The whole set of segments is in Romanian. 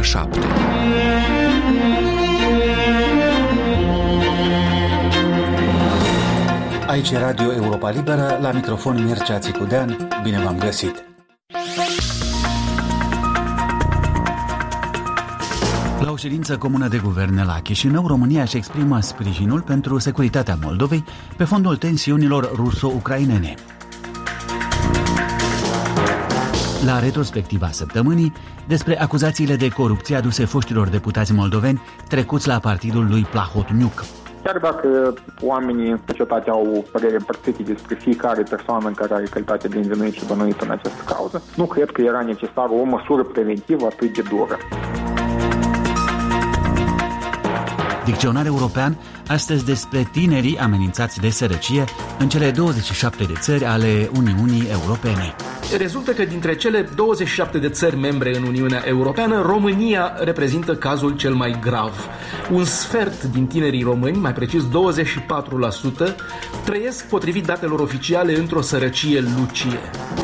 7. Aici e Radio Europa Liberă, la microfon Mircea Țicudean. Bine v-am găsit! La o ședință comună de guvern la Chișinău, România își exprimă sprijinul pentru securitatea Moldovei pe fondul tensiunilor ruso-ucrainene. La retrospectiva săptămânii, despre acuzațiile de corupție aduse foștilor deputați moldoveni trecuți la partidul lui Plahotniuc. Chiar dacă oamenii în societate au păreri împărțite despre fiecare persoană în care are calitate de învinuit și bănuit în această cauză, nu cred că era necesară o măsură preventivă atât de dură. Dicționar european, astăzi despre tinerii amenințați de sărăcie în cele 27 de țări ale Uniunii Europene. Rezultă că dintre cele 27 de țări membre în Uniunea Europeană, România reprezintă cazul cel mai grav. Un sfert din tinerii români, mai precis 24%, trăiesc, potrivit datelor oficiale, într-o sărăcie lucie.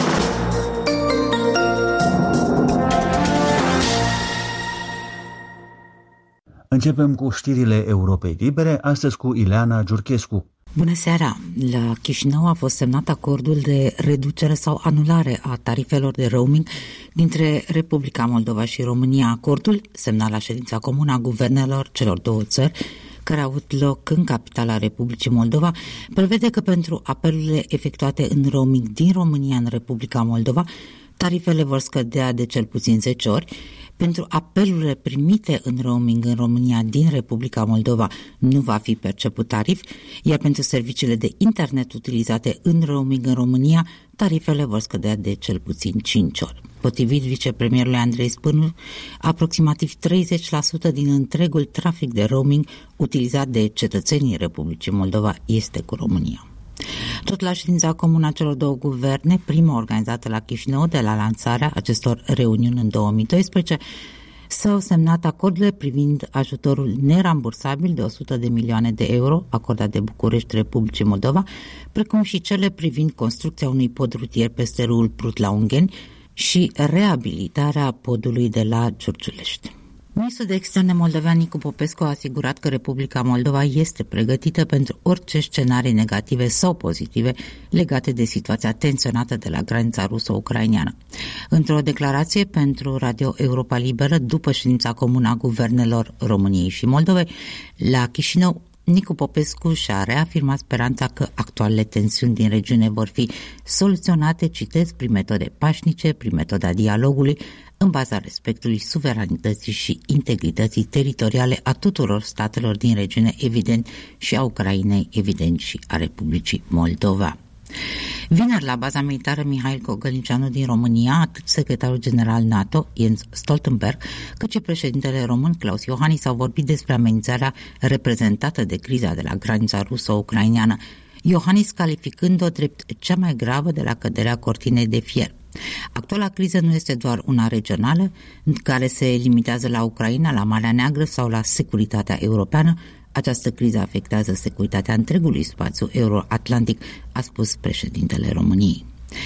Începem cu știrile Europei Libere, astăzi cu Ileana Giurchescu. Bună seara! La Chișinău a fost semnat acordul de reducere sau anulare a tarifelor de roaming dintre Republica Moldova și România. Acordul, semnat la ședința comună a guvernelor celor două țări, care a avut loc în capitala Republicii Moldova, prevede că pentru apelurile efectuate în roaming din România în Republica Moldova, tarifele vor scădea de cel puțin 10 ori. Pentru apelurile primite în roaming în România din Republica Moldova nu va fi perceput tarif, iar pentru serviciile de internet utilizate în roaming în România, tarifele vor scădea de cel puțin 5 ori. Potrivit vicepremierului Andrei Spârnu, aproximativ 30% din întregul trafic de roaming utilizat de cetățenii Republicii Moldova este cu România. Tot la ședința comună a celor două guverne, prima organizată la Chișinău de la lansarea acestor reuniuni în 2012, s-au semnat acordurile privind ajutorul nerambursabil de 100 de milioane de euro acordat de București Republicii Moldova, precum și cele privind construcția unui pod rutier peste râul Prut la Ungheni și reabilitarea podului de la Giurgiulești. Ministrul de Externe moldovean Nicu Popescu a asigurat că Republica Moldova este pregătită pentru orice scenarii negative sau pozitive legate de situația tensionată de la granița ruso-ucraineană. Într-o declarație pentru Radio Europa Liberă, după ședința comună a guvernelor României și Moldovei, la Chișinău, Nicu Popescu și-a reafirmat speranța că actualele tensiuni din regiune vor fi soluționate, citesc, prin metode pașnice, prin metoda dialogului, în baza respectului suveranității și integrității teritoriale a tuturor statelor din regiune, evident, și a Ucrainei, evident, și a Republicii Moldova. Vineri, la baza militară Mihail Cogălnicianu din România, atât secretarul general NATO, Jens Stoltenberg, cât și președintele român, Klaus Iohannis, au vorbit despre amenințarea reprezentată de criza de la granița ruso-ucraineană, Iohannis calificând-o drept cea mai gravă de la căderea cortinei de fier. Actuala criză nu este doar una regională, în care se limitează la Ucraina, la Marea Neagră sau la securitatea europeană. Această criză afectează securitatea întregului spațiu euro-atlantic, a spus președintele României.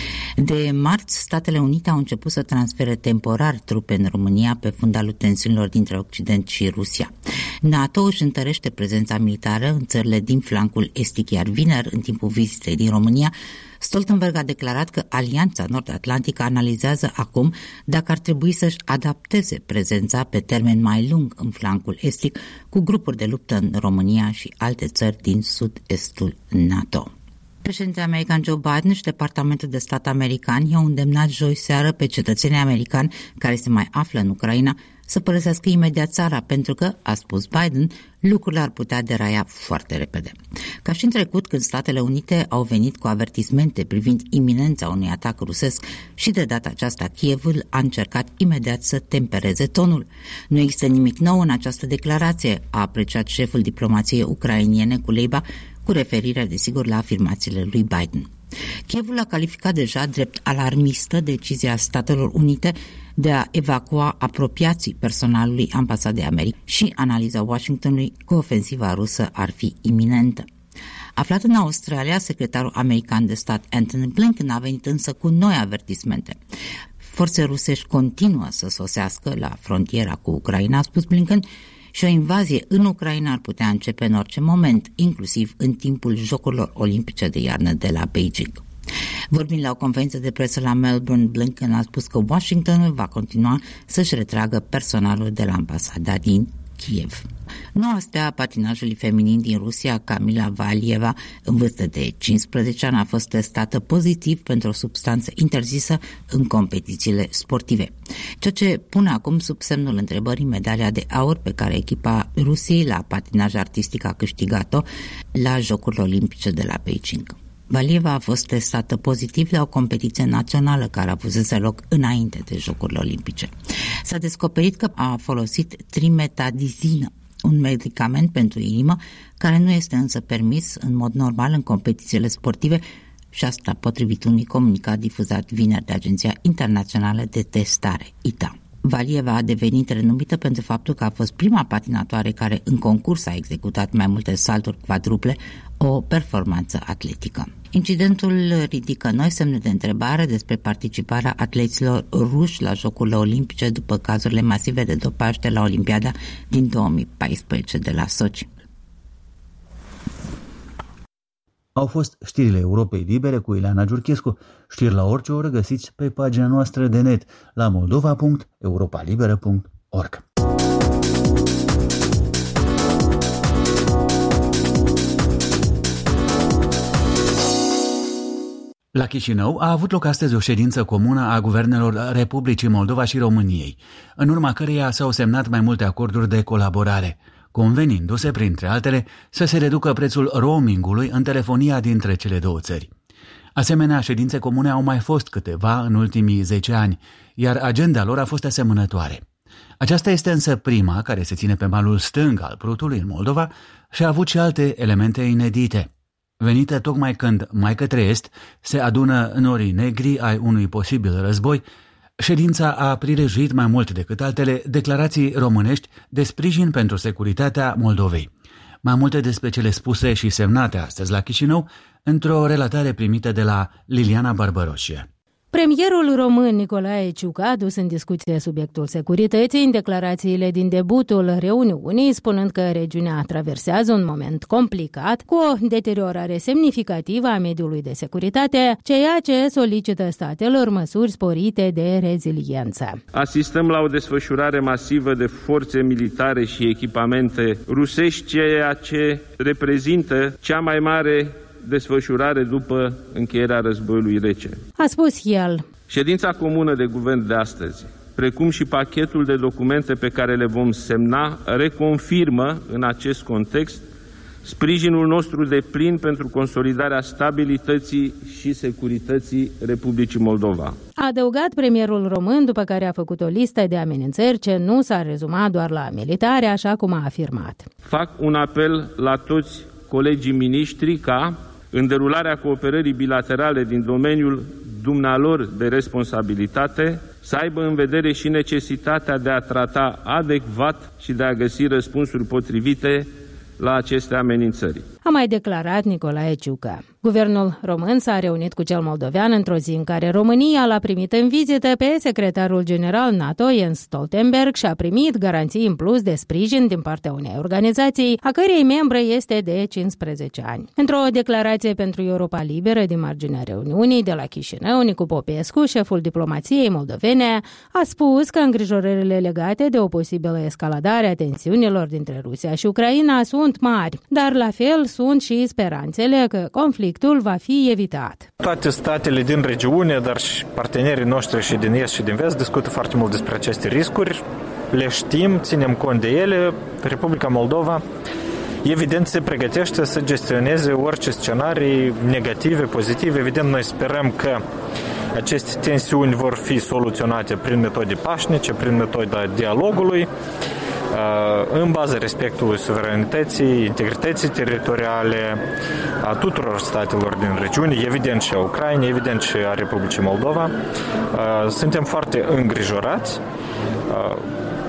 De marți, Statele Unite au început să transfere temporar trupe în România pe fundalul tensiunilor dintre Occident și Rusia. NATO își întărește prezența militară în țările din flancul estic, iar vineri, în timpul vizitei din România, Stoltenberg a declarat că Alianța Nord-Atlantică analizează acum dacă ar trebui să-și adapteze prezența pe termen mai lung în flancul estic cu grupuri de luptă în România și alte țări din sud-estul NATO. Președintele american Joe Biden și Departamentul de Stat american i-au îndemnat joi seară pe cetățenii americani care se mai află în Ucraina să părăsească imediat țara, pentru că, a spus Biden, lucrurile ar putea deraia foarte repede. Ca și în trecut, când Statele Unite au venit cu avertismente privind iminența unui atac rusesc, și de data aceasta Kievul a încercat imediat să tempereze tonul. Nu există nimic nou în această declarație, a apreciat șeful diplomației ucrainiene Kuleba, cu referire, desigur, la afirmațiile lui Biden. Kievul a calificat deja drept alarmistă decizia Statelor Unite de a evacua apropiații personalului ambasadei Americii și analiza Washingtonului că ofensiva rusă ar fi iminentă. Aflat în Australia, secretarul american de stat Antony Blinken a venit însă cu noi avertismente. Forțe rusești continuă să sosească la frontiera cu Ucraina, a spus Blinken, și o invazie în Ucraina ar putea începe în orice moment, inclusiv în timpul Jocurilor Olimpice de iarnă de la Beijing. Vorbind la o conferință de presă la Melbourne, Blinken a spus că Washingtonul va continua să-și retragă personalul de la ambasada din Kiev. Noua stea a patinajului feminin din Rusia, Kamila Valieva, în vârstă de 15 ani, a fost testată pozitiv pentru o substanță interzisă în competițiile sportive, ceea ce pune acum sub semnul întrebării medalia de aur pe care echipa Rusiei la patinaj artistic a câștigat-o la Jocurile Olimpice de la Beijing. Valieva a fost testată pozitiv la o competiție națională care a avut loc înainte de Jocurile Olimpice. S-a descoperit că a folosit trimetadizină, un medicament pentru inimă care nu este însă permis în mod normal în competițiile sportive, și asta potrivit unui comunicat difuzat vineri de Agenția Internațională de Testare, ITA. Valieva a devenit renumită pentru faptul că a fost prima patinatoare care în concurs a executat mai multe salturi quadruple, o performanță atletică. Incidentul ridică noi semne de întrebare despre participarea atleților ruși la Jocurile Olimpice după cazurile masive de dopaj de la Olimpiada din 2014 de la Sochi. Au fost știrile Europei Libere cu Ileana Giurchescu. Știri la orice oră găsiți pe pagina noastră de net la moldova.europalibera.org. La Chișinău a avut loc astăzi o ședință comună a guvernelor Republicii Moldova și României, în urma căreia s-au semnat mai multe acorduri de colaborare, convenindu-se, printre altele, să se reducă prețul roamingului în telefonia dintre cele două țări. Asemenea, ședințe comune au mai fost câteva în ultimii 10 ani, iar agenda lor a fost asemănătoare. Aceasta este însă prima care se ține pe malul stâng al Prutului în Moldova și a avut și alte elemente inedite. Venită tocmai când, mai către est, se adună norii negri ai unui posibil război, ședința a prilejuit mai mult decât altele declarații românești de sprijin pentru securitatea Moldovei. Mai multe despre cele spuse și semnate astăzi la Chișinău într-o relatare primită de la Liliana Barbăroșie. Premierul român Nicolae Ciucă a dus în discuție subiectul securității în declarațiile din debutul reuniunii, spunând că regiunea traversează un moment complicat, cu o deteriorare semnificativă a mediului de securitate, ceea ce solicită statelor măsuri sporite de reziliență. Asistăm la o desfășurare masivă de forțe militare și echipamente rusești, ceea ce reprezintă cea mai mare desfășurare după încheierea războiului rece. A spus el. Ședința comună de guvern de astăzi, precum și pachetul de documente pe care le vom semna, reconfirmă în acest context sprijinul nostru deplin pentru consolidarea stabilității și securității Republicii Moldova. A adăugat premierul român, după care a făcut o listă de amenințări ce nu s-a rezumat doar la militare, așa cum a afirmat. Fac un apel la toți colegii miniștri ca, în derularea cooperării bilaterale din domeniul dumnealor de responsabilitate, să aibă în vedere și necesitatea de a trata adecvat și de a găsi răspunsuri potrivite la aceste amenințări. A mai declarat Nicolae Ciucă. Guvernul român s-a reunit cu cel moldovean într-o zi în care România l-a primit în vizită pe secretarul general NATO Jens Stoltenberg și a primit garanții în plus de sprijin din partea unei organizații, a cărei membră este de 15 ani. Într-o declarație pentru Europa Liberă din marginea reuniunii de la Chișinău, Nicu Popescu, șeful diplomației moldovene, a spus că îngrijorările legate de o posibilă escaladare a tensiunilor dintre Rusia și Ucraina sunt mari, dar la fel sunt și speranțele că conflictul va fi evitat. Toate statele din regiune, dar și partenerii noștri și din est și din vest discută foarte mult despre aceste riscuri. Le știm, ținem cont de ele. Republica Moldova evident se pregătește să gestioneze orice scenarii negative, pozitive. Evident, noi sperăm că aceste tensiuni vor fi soluționate prin metode pașnice, prin metoda dialogului, în baza respectului suveranității, integrității teritoriale a tuturor statelor din regiune, evident și a Ucrainei, evident și a Republicii Moldova. Suntem foarte îngrijorați.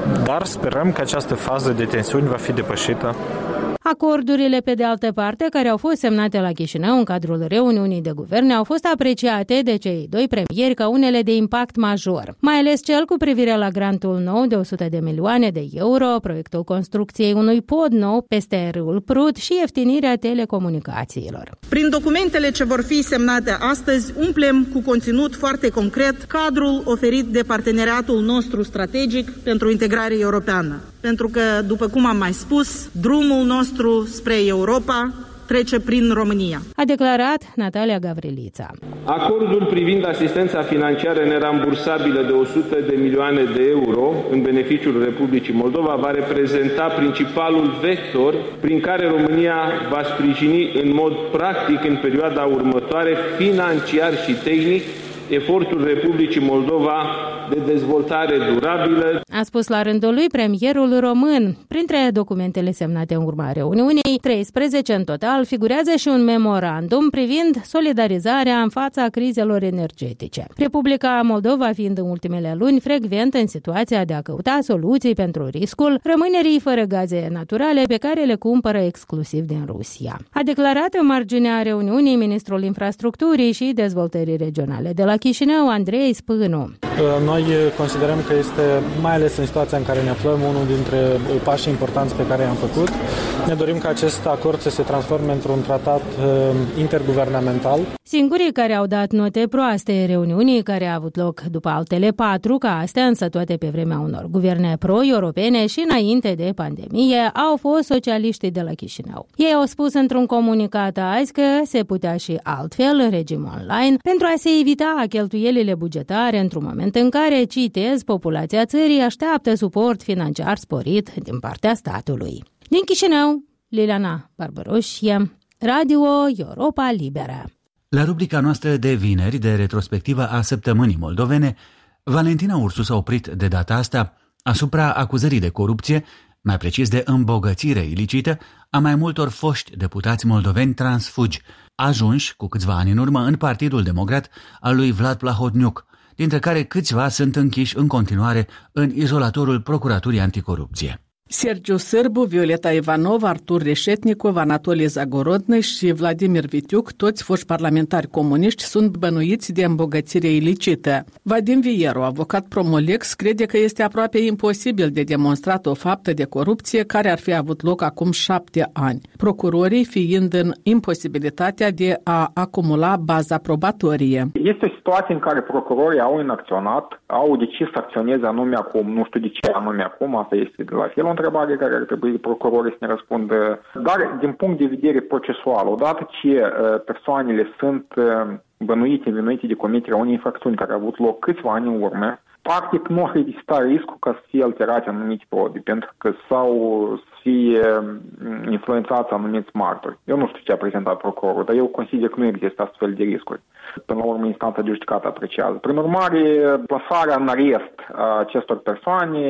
dar sperăm că această fază de tensiuni va fi depășită. Acordurile, pe de altă parte, care au fost semnate la Chișinău în cadrul reuniunii de guverne, au fost apreciate de cei doi premieri ca unele de impact major, mai ales cel cu privire la grantul nou de 100 de milioane de euro, proiectul construcției unui pod nou peste râul Prut și ieftinirea telecomunicațiilor. Prin documentele ce vor fi semnate astăzi, umplem cu conținut foarte concret cadrul oferit de parteneriatul nostru strategic pentru integrare europeană. Pentru că, după cum am mai spus, drumul nostru spre Europa trece prin România. A declarat Natalia Gavrilița. Acordul privind asistența financiară nerambursabilă de 100 de milioane de euro în beneficiul Republicii Moldova va reprezenta principalul vector prin care România va sprijini în mod practic în perioada următoare, financiar și tehnic, efortul Republicii Moldova de dezvoltare durabilă. A spus la rândul lui premierul român. Printre documentele semnate în urma reuniunii, 13 în total, figurează și un memorandum privind solidarizarea în fața crizelor energetice. Republica Moldova fiind în ultimele luni frecvent în situația de a căuta soluții pentru riscul rămânerii fără gaze naturale pe care le cumpără exclusiv din Rusia. A declarat în marginea reuniunii ministrul infrastructurii și dezvoltării regionale de la Chișinău, Andrei Spânu. Noi considerăm că este, mai ales în situația în care ne aflăm, unul dintre pașii importanți pe care i-am făcut. Ne dorim ca acest acord să se transforme într-un tratat interguvernamental. Singurii care au dat note proaste reuniunii care a avut loc după altele 4, ca astea, însă toate pe vremea unor guverne pro-europene și înainte de pandemie, au fost socialiștii de la Chișinău. Ei au spus într-un comunicat azi că se putea și altfel în regim online pentru a se evita cheltuielile bugetare într-un moment în care, citez, populația țării așteaptă suport financiar sporit din partea statului. Din Chișinău, Liliana Barbaroșie, Radio Europa Liberă. La rubrica noastră de vineri de retrospectivă a săptămânii moldovene, Valentina Ursu s-a oprit de data asta asupra acuzării de corupție, mai precis de îmbogățire ilicită, a mai multor foști deputați moldoveni transfugi, ajunși cu câțiva ani în urmă în Partidul Democrat al lui Vlad Plahotniuc, dintre care câțiva sunt închiși în continuare în izolatorul Procuraturii Anticorupție. Sergiu Sârbu, Violeta Ivanov, Artur Reșetnicov, Anatolie Zagorodny și Vladimir Vitiuc, toți foști parlamentari comuniști, sunt bănuiți de îmbogățire ilicită. Vadim Vieru, avocat Promolex, crede că este aproape imposibil de demonstrat o faptă de corupție care ar fi avut loc acum 7 ani, procurorii fiind în imposibilitatea de a acumula baza probatorie. Este o situație în care procurorii au inacționat, au decis să acționeze anume acum, nu știu de ce anume acum, asta este de la fel o întrebare care ar trebui procurorii să ne răspundă. Dar din punct de vedere procesual, odată ce persoanele sunt bănuite, vinuite de comiterea unei infracțiuni care a avut loc câțiva ani în urmă, practic nu ar exista riscul ca să fie alterate anumite probe, pentru că sau să fie influențați anumiți martori. Eu nu știu ce a prezentat procurorul, dar eu consider că nu există astfel de riscuri. Până la urmă, instanța de judecată apreciază. Prin urmare, plasarea în arest a acestor persoane,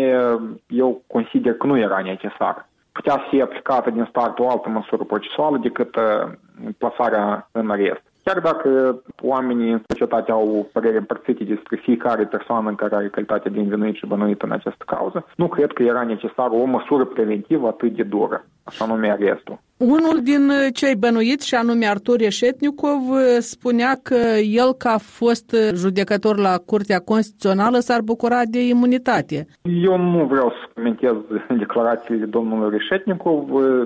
eu consider că nu era necesară. Putea să fie aplicată din start o altă măsură procesuală decât plasarea în arest. Chiar dacă oamenii în societate au păreri împărțite despre fiecare persoană în care are calitatea de învinuit și bănuit în această cauză, nu cred că era necesară o măsură preventivă atât de dură, așa nume arestul. Unul din cei bănuiți, și anume Artur Reșetnicov, spunea că el, ca fost judecător la Curtea Constituțională, s-ar bucura de imunitate. Eu nu vreau să comentez declarațiile domnului Reșetnicov.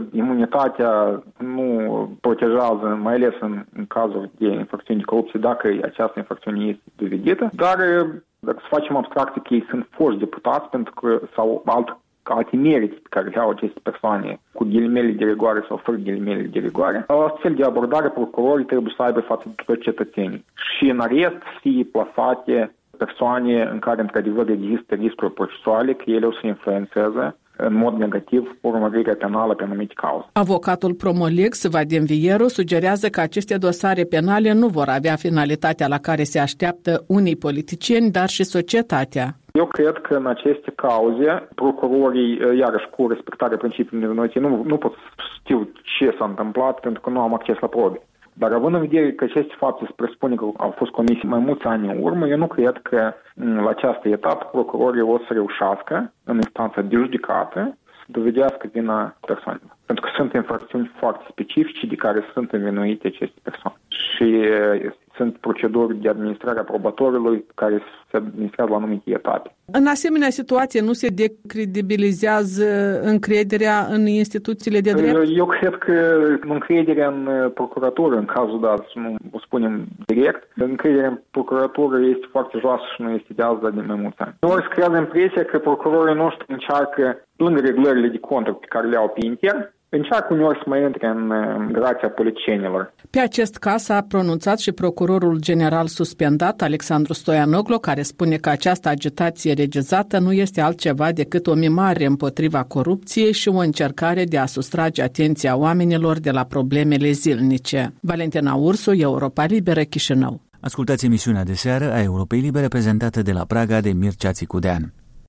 Imunitatea nu protejează, mai ales în cazuri de infracțiuni de corupție, dacă această infracțiune este dovedită, dar dacă să facem abstracție că ei sunt foști deputați pentru că sau alte merite pe care le au aceste persoane cu ghilimele de rigoare sau fără ghilimele de rigoare, astfel de abordare procurorii trebuie să aibă față de toți cetățenii. Și în arest fie plasate persoane în care într-adevăr există riscuri procesuale, că ele o să influențeze în mod negativ urmărirea penală pe anumite cauze. Avocatul Promolex, Vadim Vieru, sugerează că aceste dosare penale nu vor avea finalitatea la care se așteaptă unii politicieni, dar și societatea. Eu cred că în aceste cauze, procurorii, iarăși cu respectarea principiului nevinovăției, nu pot să știu ce s-a întâmplat pentru că nu am acces la probe. Dar având în vedere că aceste fapte se presupune că au fost comise mai mulți ani în urmă, eu nu cred că la această etapă procurorii o să reușească în instanța de judecată să dovedească vina persoanelor. Pentru că sunt infracțiuni foarte specifice de care sunt învinuite aceste persoane. Și sunt proceduri de administrare a probatorului care se administrează la anumite etape. În asemenea situație nu se decredibilizează încrederea în instituțiile de drept? Eu cred că încrederea în procuratură, în cazul dat, să nu o spunem direct, încrederea în procuratură este foarte joasă și nu este de azi, dar de mai mulți ani. Ori se creează impresia că procurorii noștri încearcă, în reglările de conturi pe care le au pe intern, încearcă uneori să mai intre în grația politicienilor. Pe acest caz s-a pronunțat și procurorul general suspendat, Alexandru Stoianoglu, care spune că această agitație regizată nu este altceva decât o mimare împotriva corupției și o încercare de a sustrage atenția oamenilor de la problemele zilnice. Valentina Ursu, Europa Liberă, Chișinău. Ascultați emisiunea de seară a Europei Libere prezentată de la Praga de Mircea Țicudean.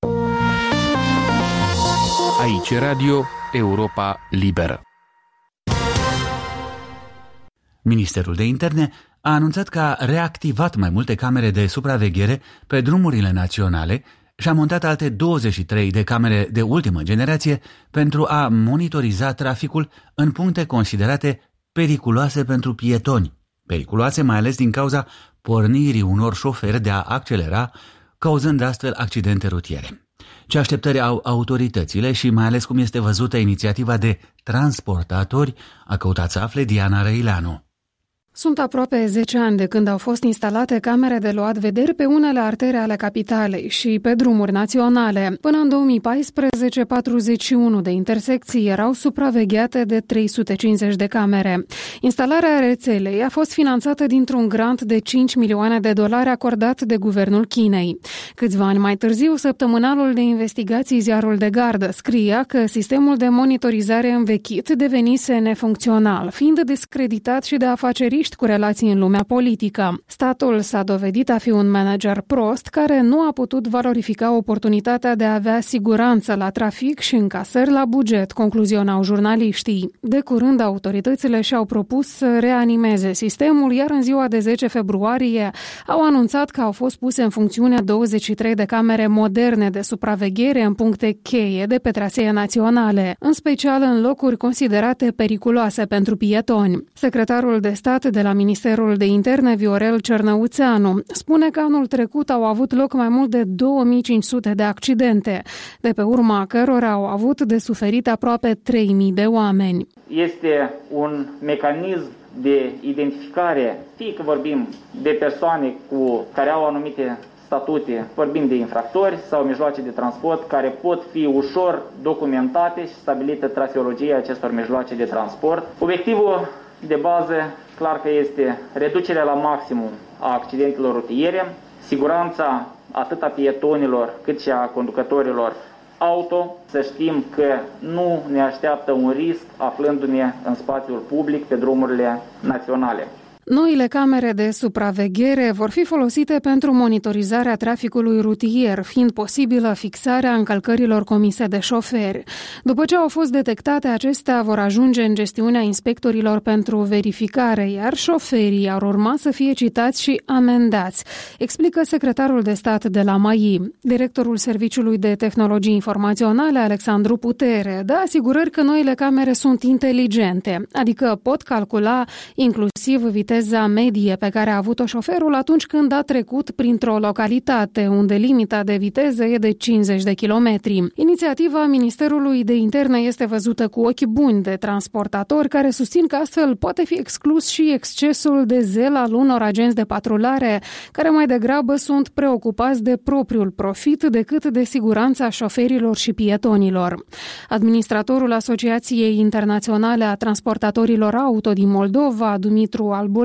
Aici Radio Europa Liberă. Ministerul de Interne a anunțat că a reactivat mai multe camere de supraveghere pe drumurile naționale și a montat alte 23 de camere de ultimă generație pentru a monitoriza traficul în puncte considerate periculoase pentru pietoni. Periculoase mai ales din cauza pornirii unor șoferi de a accelera, cauzând astfel accidente rutiere. Ce așteptări au autoritățile și mai ales cum este văzută inițiativa de transportatori, a căutat să afle Diana Răileanu. Sunt aproape 10 ani de când au fost instalate camere de luat vederi pe unele artere ale capitalei și pe drumuri naționale. Până în 2014, 41 de intersecții erau supravegheate de 350 de camere. Instalarea rețelei a fost finanțată dintr-un grant de $5 milioane acordat de guvernul Chinei. Câțiva ani mai târziu, săptămânalul de investigații Ziarul de Gardă scria că sistemul de monitorizare învechit devenise nefuncțional, fiind discreditat și de afaceriști cu relații în lumea politică. Statul s-a dovedit a fi un manager prost care nu a putut valorifica oportunitatea de a avea siguranță la trafic și încasări la buget, concluzionau jurnaliștii. De curând, autoritățile și-au propus să reanimeze sistemul, iar în ziua de 10 februarie au anunțat că au fost puse în funcțiune 23 de camere moderne de supraveghere în puncte cheie de pe trasee naționale, în special în locuri considerate periculoase pentru pietoni. Secretarul de stat de la Ministerul de Interne, Viorel Cernăuțeanu, spune că anul trecut au avut loc mai mult de 2500 de accidente, de pe urma cărora au avut de suferit aproape 3000 de oameni. Este un mecanism de identificare, fie că vorbim de persoane care au anumite statute, vorbim de infractori sau mijloace de transport care pot fi ușor documentate și stabilită traseologia acestor mijloace de transport. Obiectivul de bază, clar că este reducerea la maximum a accidentelor rutiere, siguranța atât a pietonilor cât și a conducătorilor auto, să știm că nu ne așteaptă un risc aflându-ne în spațiul public pe drumurile naționale. Noile camere de supraveghere vor fi folosite pentru monitorizarea traficului rutier, fiind posibilă fixarea încălcărilor comise de șoferi. După ce au fost detectate, acestea vor ajunge în gestiunea inspectorilor pentru verificare, iar șoferii ar urma să fie citați și amendați, explică secretarul de stat de la MAI. Directorul Serviciului de Tehnologii Informaționale, Alexandru Putere, dă asigurări că noile camere sunt inteligente, adică pot calcula inclusiv viteza medie pe care a avut-o șoferul atunci când a trecut printr-o localitate unde limita de viteză e de 50 de kilometri. Inițiativa Ministerului de Interne este văzută cu ochi buni de transportatori care susțin că astfel poate fi exclus și excesul de zel al unor agenți de patrulare care mai degrabă sunt preocupați de propriul profit decât de siguranța șoferilor și pietonilor. Administratorul Asociației Internaționale a Transportatorilor Auto din Moldova, Dumitru Albulesa,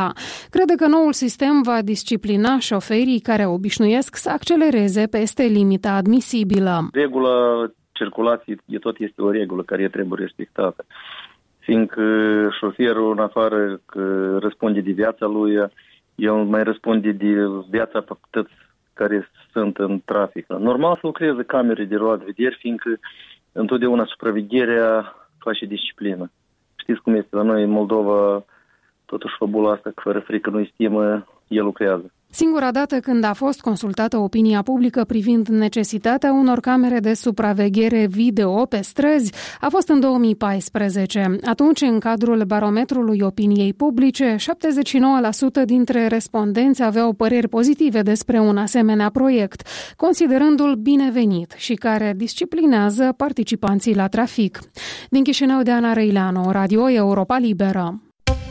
crede că noul sistem va disciplina șoferii care obișnuiesc să accelereze peste limita admisibilă. Regula circulației tot este o regulă care trebuie respectată, fiindcă șoferul, în afară că răspunde de viața lui, el mai răspunde de viața facultăți care sunt în trafic. Normal să lucreze camere de luat vederi, fiindcă întotdeauna supravegherea face disciplină. Știți cum este la noi în Moldova, totuși fabula asta că fără frică nu-i stimă, el lucrează. Singura dată când a fost consultată opinia publică privind necesitatea unor camere de supraveghere video pe străzi a fost în 2014. Atunci, în cadrul barometrului opiniei publice, 79% dintre respondenți aveau păreri pozitive despre un asemenea proiect, considerându-l binevenit și care disciplinează participanții la trafic. Din Chișinău, Deana Răileanu, Radio Europa Liberă.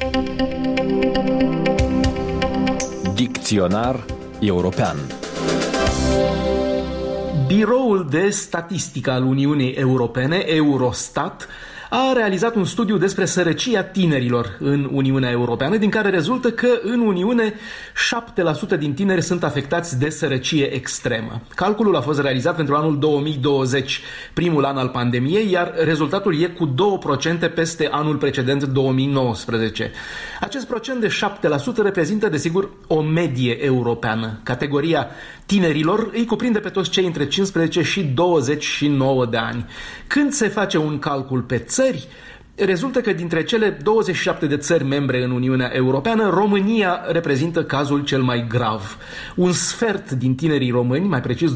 Dicționar european. Biroul de Statistică al Uniunii Europene, Eurostat, a realizat un studiu despre sărăcia tinerilor în Uniunea Europeană, din care rezultă că în Uniune 7% din tineri sunt afectați de sărăcie extremă. Calculul a fost realizat pentru anul 2020, primul an al pandemiei, iar rezultatul e cu 2% peste anul precedent, 2019. Acest procent de 7% reprezintă, desigur, o medie europeană. Categoria tinerilor îi cuprinde pe toți cei între 15 și 29 de ani. Când se face un calcul pe țări, rezultă că dintre cele 27 de țări membre în Uniunea Europeană, România reprezintă cazul cel mai grav. Un sfert din tinerii români, mai precis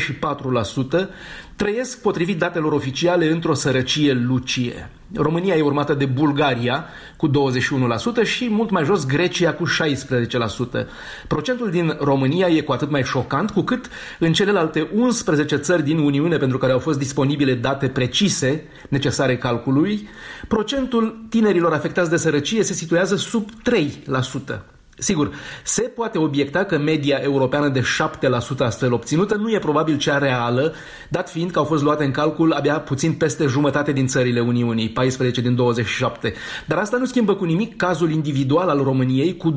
24%, trăiesc, potrivit datelor oficiale, într-o sărăcie lucie. România e urmată de Bulgaria cu 21% și mult mai jos Grecia cu 16%. Procentul din România e cu atât mai șocant cu cât în celelalte 11 țări din Uniune pentru care au fost disponibile date precise necesare calculului, procentul tinerilor afectați de sărăcie se situează sub 3%. Sigur, se poate obiecta că media europeană de 7% astfel obținută nu e probabil cea reală, dat fiind că au fost luate în calcul abia puțin peste jumătate din țările Uniunii, 14 din 27. Dar asta nu schimbă cu nimic cazul individual al României, cu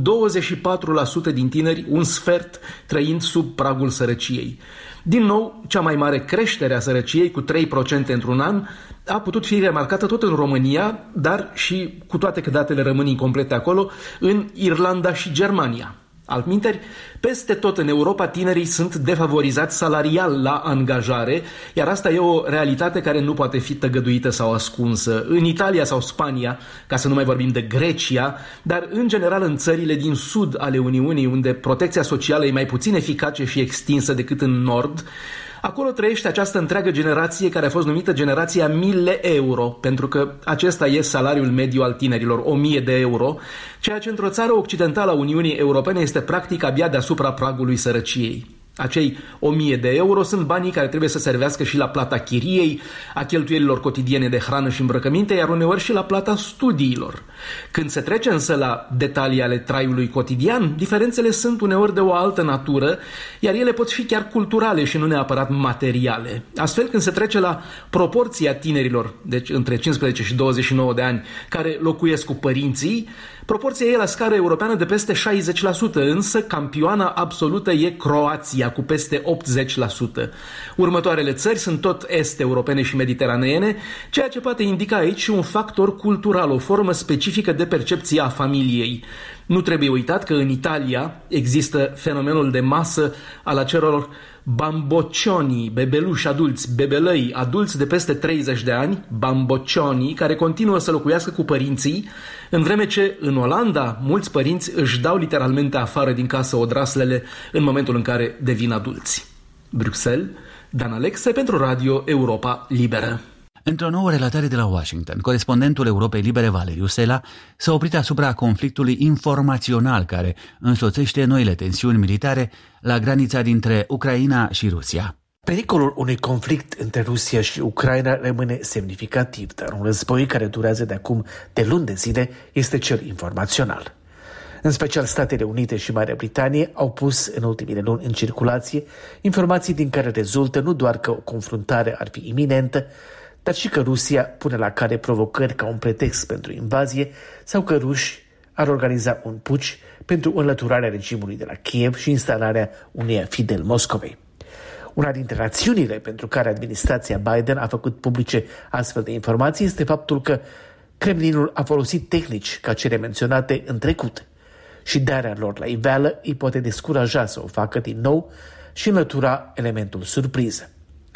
24% din tineri, un sfert, trăind sub pragul sărăciei. Din nou, cea mai mare creștere a sărăciei, cu 3% într-un an, a putut fi remarcată tot în România, dar și, cu toate că datele rămân incomplete acolo, în Irlanda și Germania. Altminteri, peste tot în Europa tinerii sunt defavorizați salarial la angajare, iar asta e o realitate care nu poate fi tăgăduită sau ascunsă. În Italia sau Spania, ca să nu mai vorbim de Grecia, dar în general în țările din sud ale Uniunii, unde protecția socială e mai puțin eficace și extinsă decât în nord, acolo trăiește această întreagă generație care a fost numită generația 1000 euro, pentru că acesta e salariul mediu al tinerilor, 1000 de euro, ceea ce într-o țară occidentală a Uniunii Europene este practic abia deasupra pragului sărăciei. Acei 1000 de euro sunt banii care trebuie să servească și la plata chiriei, a cheltuielilor cotidiene de hrană și îmbrăcăminte, iar uneori și la plata studiilor. Când se trece însă la detalii ale traiului cotidian, diferențele sunt uneori de o altă natură, iar ele pot fi chiar culturale și nu neapărat materiale. Astfel, când se trece la proporția tinerilor, deci între 15 și 29 de ani, care locuiesc cu părinții, proporția e la scară europeană de peste 60%, însă campioana absolută e Croația, cu peste 80%. Următoarele țări sunt tot est-europene și mediteraneene, ceea ce poate indica aici un factor cultural, o formă specifică de percepție a familiei. Nu trebuie uitat că în Italia există fenomenul de masă al acelor bamboccioni, bebeluși adulți, bebelăi adulți de peste 30 de ani, bamboccioni, care continuă să locuiască cu părinții, în vreme ce în Olanda mulți părinți își dau literalmente afară din casă odraslele în momentul în care devin adulți. Bruxelles, Dan Alexe pentru Radio Europa Liberă. Într-o nouă relatare de la Washington, corespondentul Europei Libere Valeriu Sela s-a oprit asupra conflictului informațional care însoțește noile tensiuni militare la granița dintre Ucraina și Rusia. Pericolul unui conflict între Rusia și Ucraina rămâne semnificativ, dar un război care durează de acum de luni de zile este cel informațional. În special Statele Unite și Marea Britanie au pus în ultimele luni în circulație informații din care rezultă nu doar că o confruntare ar fi iminentă, dar și că Rusia pune la cale provocări ca un pretext pentru invazie sau că ruși ar organiza un puci pentru înlăturarea regimului de la Kiev și instalarea uneia Fidel Moscovei. Una dintre rațiunile pentru care administrația Biden a făcut publice astfel de informații este faptul că Kremlinul a folosit tehnici ca cele menționate în trecut și darea lor la iveală îi poate descuraja să o facă din nou și înlătura elementul surpriză.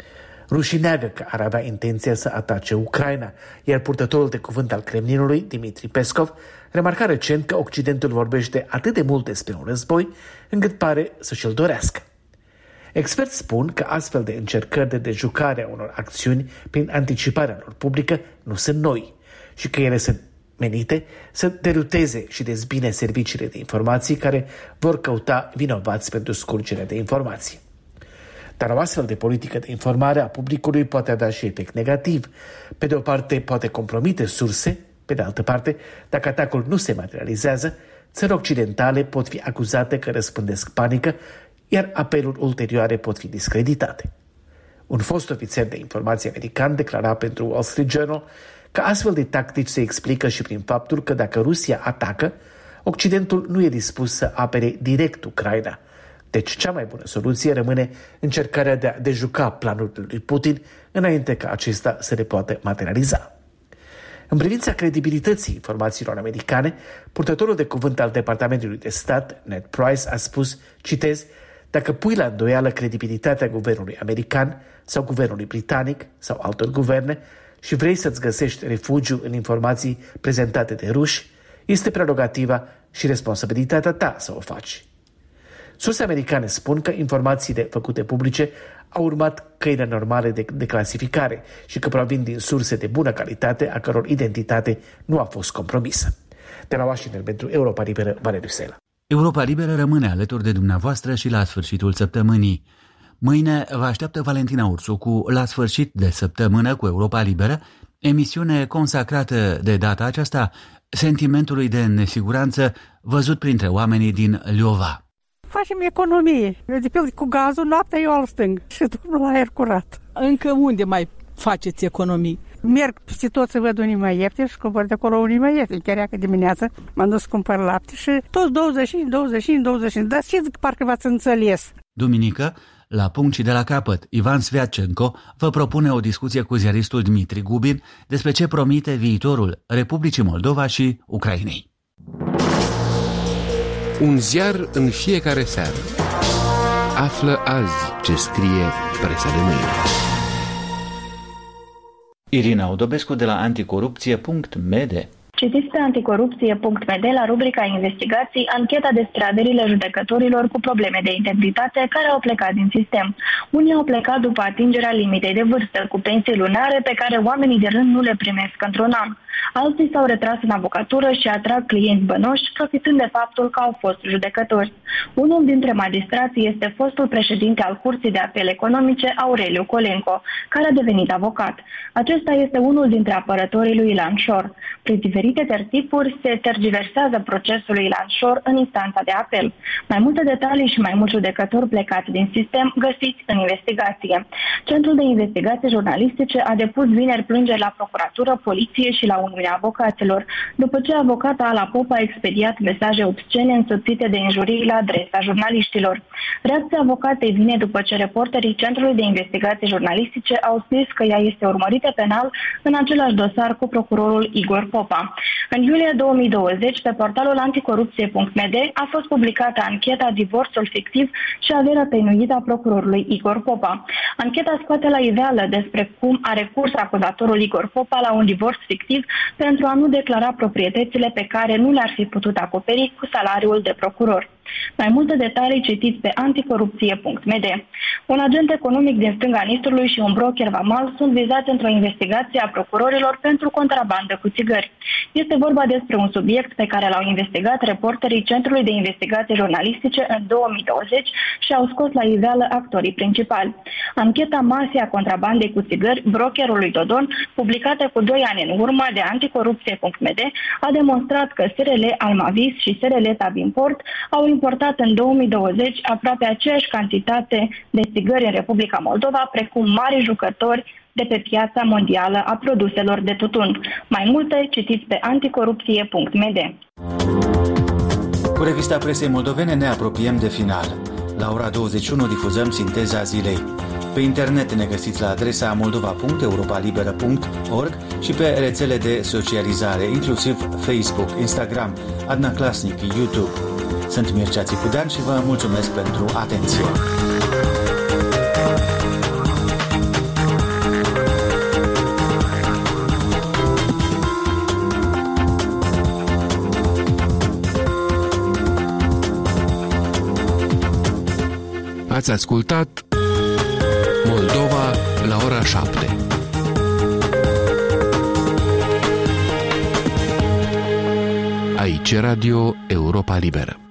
Rușii neagă că ar avea intenția să atace Ucraina, iar purtătorul de cuvânt al Kremlinului, Dmitri Peskov, remarca recent că Occidentul vorbește atât de mult despre un război, încât pare să și-l dorească. Experți spun că astfel de încercări de dejucare a unor acțiuni prin anticiparea lor publică nu sunt noi și că ele sunt menite să deruteze și dezbine serviciile de informații care vor căuta vinovați pentru scurgerea de informații. Dar o astfel de politică de informare a publicului poate avea și efect negativ. Pe de o parte poate compromite surse, pe de altă parte, dacă atacul nu se materializează, țări occidentale pot fi acuzate că răspândesc panică, iar apeluri ulterioare pot fi discreditate. Un fost ofițer de informații american declara pentru Wall Street Journal că astfel de tactici se explică și prin faptul că dacă Rusia atacă, Occidentul nu e dispus să apere direct Ucraina. Deci cea mai bună soluție rămâne încercarea de a dejuca planurile lui Putin înainte ca acesta să le poată materializa. În privința credibilității informațiilor americane, purtătorul de cuvânt al Departamentului de Stat, Ned Price, a spus, citez, dacă pui la îndoială credibilitatea guvernului american sau guvernului britanic sau altor guverne și vrei să-ți găsești refugiu în informații prezentate de ruși, este prerogativa și responsabilitatea ta să o faci. Surse americane spun că informațiile făcute publice au urmat căile normale de clasificare și că provin din surse de bună calitate, a căror identitate nu a fost compromisă. De la Washington pentru Europa Liberă, Valeriu Sela. Europa Liberă rămâne alături de dumneavoastră și la sfârșitul săptămânii. Mâine vă așteaptă Valentina Ursu cu La sfârșit de săptămână cu Europa Liberă, emisiune consacrată de data aceasta sentimentului de nesiguranță văzut printre oamenii din Liova. Facem economie. Eu, de pildă, cu gazul, noaptea eu al stâng și dorm la aer curat. Încă unde mai faceți economii? Merg peste tot să văd unii mai ieftini și cumpăr de acolo unii mai ieftini. Chiar că dimineața m-am dus să cumpăr lapte și toți 25. Dar știți că parcă v-ați înțeles. Duminică, la punct și de la capăt, Ivan Sviatcenko vă propune o discuție cu ziaristul Dmitri Gubin despre ce promite viitorul Republicii Moldova și Ucrainei. Un ziar în fiecare seară. Află azi ce scrie presa de mâine. Irina Udobescu de la anticorupție.md. Citiți pe anticorupție.md la rubrica investigații ancheta despre aderile judecătorilor cu probleme de integritate care au plecat din sistem. Unii au plecat după atingerea limitei de vârstă, cu pensii lunare pe care oamenii de rând nu le primesc într-un an. Alții s-au retras în avocatură și atrag clienți bănoși, profitând de faptul că au fost judecători. Unul dintre magistrații este fostul președinte al Curții de Apel Economice, Aureliu Colenco, care a devenit avocat. Acesta este unul dintre apărătorii lui Ilan Șor. Prin diferite tertipuri se tergiversează procesul lui Ilan Șor în instanța de apel. Mai multe detalii și mai mulți judecători plecați din sistem găsiți în investigație. Centrul de investigații jurnalistice a depus vineri plângeri la procuratură, poliție și la Uniunea Avocaților, după ce avocata Ala Pop a expediat mesaje obscene însoțite de injurii la adresa jurnaliștilor. Reacția avocatei vine după ce reporterii Centrului de Investigații Jurnalistice au scris că ea este urmărită penal în același dosar cu procurorul Igor Popa. În iulie 2020, pe portalul anticorupție.md a fost publicată ancheta Divorțul fictiv și averea tăinuită a procurorului Igor Popa. Ancheta scoate la iveală despre cum a recurs acuzatorul Igor Popa la un divorț fictiv pentru a nu declara proprietățile pe care nu le-ar fi putut acoperi cu salariul de procuror. Mai multe detalii citiți pe anticorupție.md. Un agent economic din stânga Nistrului și un broker vamal sunt vizați într-o investigație a procurorilor pentru contrabandă cu țigări. Este vorba despre un subiect pe care l-au investigat reporterii Centrului de Investigații Jurnalistice în 2020 și au scos la iveală actorii principali. Ancheta Masia contrabandei cu țigări, brokerului Dodon, publicată cu 2 ani în urmă de anticorupție.md, a demonstrat că SRL Almavis și SRL Tabimport au importat în 2020 aproape aceeași cantitate de țigări în Republica Moldova, precum mari jucători de pe piața mondială a produselor de tutun. Mai multe citiți pe anticorupție.md. Cu revista presei moldovene ne apropiem de final. La ora 21 difuzăm sinteza zilei. Pe internet ne găsiți la adresa moldova.europalibera.org și pe rețele de socializare, inclusiv Facebook, Instagram, Adna Klasnic, YouTube. Sunt Mircea Țicudean și vă mulțumesc pentru atenție. Ați ascultat Moldova la ora 7. Aici Radio Europa Liberă.